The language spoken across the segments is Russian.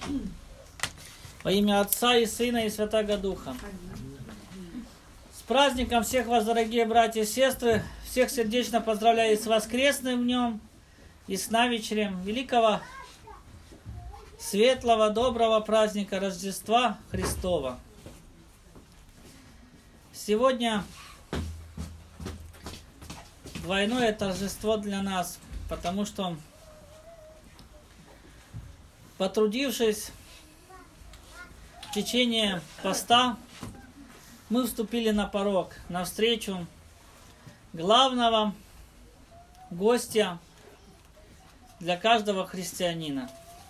Во имя Отца и Сына и Святаго Духа. С праздником всех вас, дорогие братья и сестры, всех сердечно поздравляю с воскресным днем и с навечерем великого, светлого, доброго праздника Рождества Христова. Сегодня двойное торжество для нас, потому что, потрудившись в течение поста, мы вступили на порог, навстречу главного гостя для каждого христианина.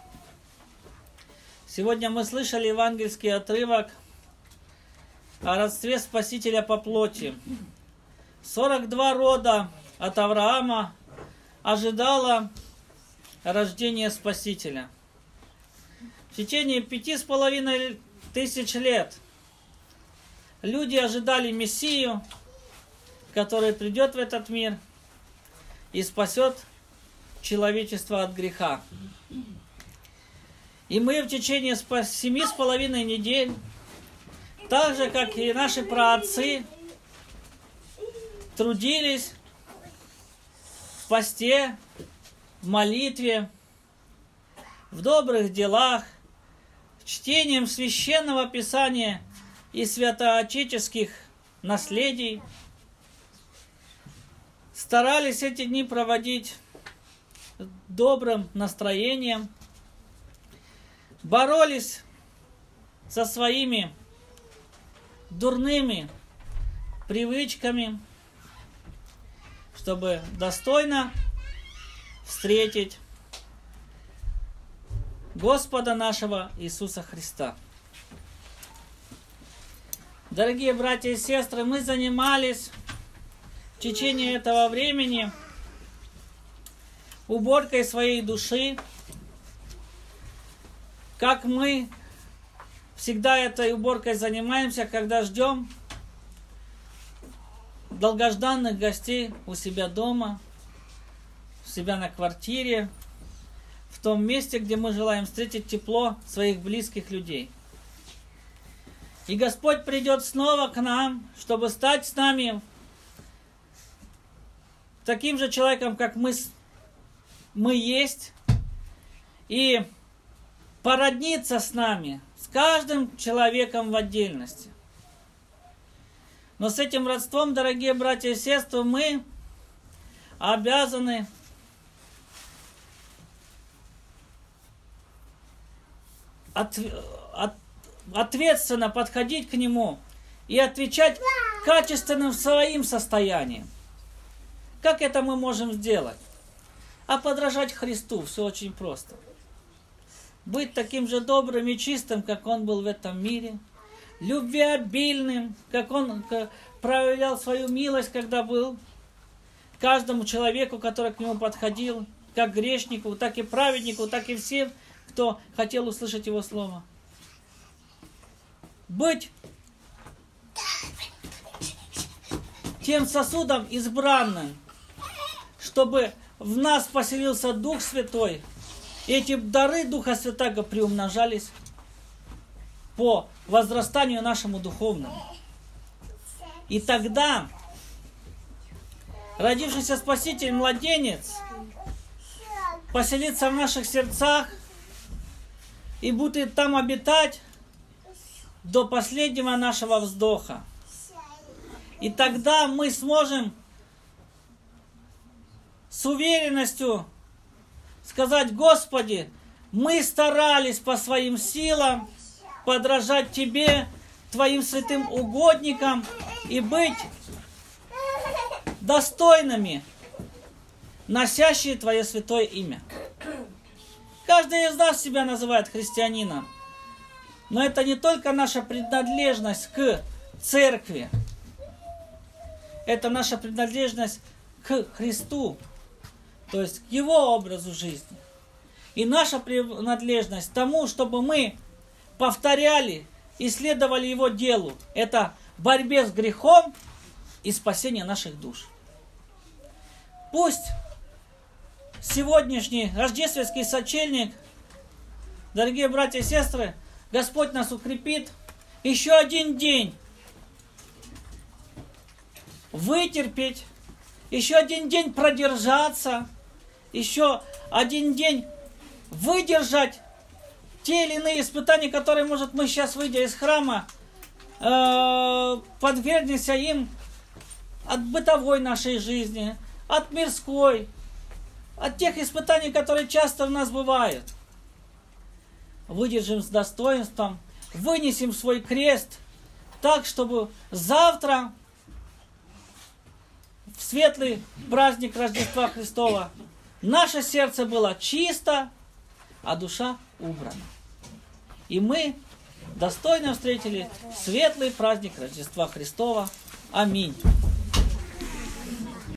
Сегодня мы слышали евангельский отрывок о родстве Спасителя по плоти. 42 рода от Авраама ожидало рождения Спасителя. В течение 5500 лет люди ожидали Мессию, который придет в этот мир и спасет человечество от греха. И мы в течение 7,5 недель, так же, как и наши праотцы, трудились в посте, в молитве, в добрых делах, чтением священного писания и святоотеческих наследий. Старались эти дни проводить добрым настроением, боролись со своими дурными привычками, чтобы достойно встретить Господа нашего Иисуса Христа. Дорогие братья и сестры, мы занимались в течение этого времени уборкой своей души, как мы всегда этой уборкой занимаемся, когда ждем долгожданных гостей у себя дома, у себя на квартире, в том месте, где мы желаем встретить тепло своих близких людей. И Господь придет снова к нам, чтобы стать с нами таким же человеком, как мы есть, и породниться с нами, с каждым человеком в отдельности. Но с этим родством, дорогие братья и сестры, мы обязаны ответственно подходить к нему и отвечать качественным своим состоянием. Как это мы можем сделать? А подражать Христу, все очень просто. Быть таким же добрым и чистым, как Он был в этом мире, любвеобильным, как Он проявлял свою милость, когда был каждому человеку, который к Нему подходил, как грешнику, так и праведнику, так и всем, кто хотел услышать Его Слово. Быть тем сосудом избранным, чтобы в нас поселился Дух Святой, и эти дары Духа Святаго приумножались по возрастанию нашему духовному. И тогда родившийся Спаситель, младенец, поселится в наших сердцах и будет там обитать до последнего нашего вздоха. И тогда мы сможем с уверенностью сказать: Господи, мы старались по своим силам подражать Тебе, Твоим святым угодникам, и быть достойными, носящие Твое святое имя. Каждый из нас себя называет христианином, но это не только наша принадлежность к церкви, это наша принадлежность к Христу, то есть к Его образу жизни. И наша принадлежность тому, чтобы мы повторяли и следовали Его делу, это борьбе с грехом и спасение наших душ. Пусть сегодняшний рождественский сочельник Дорогие братья и сестры, Господь нас укрепит. Еще один день вытерпеть, еще один день продержаться, еще один день выдержать те или иные испытания, которые, может, мы сейчас, выйдя из храма, подвергнемся им от бытовой нашей жизни, от мирской, от тех испытаний, которые часто у нас бывают. Выдержим с достоинством, вынесем свой крест так, чтобы завтра, в светлый праздник Рождества Христова, наше сердце было чисто, а душа убрана. И мы достойно встретили светлый праздник Рождества Христова. Аминь.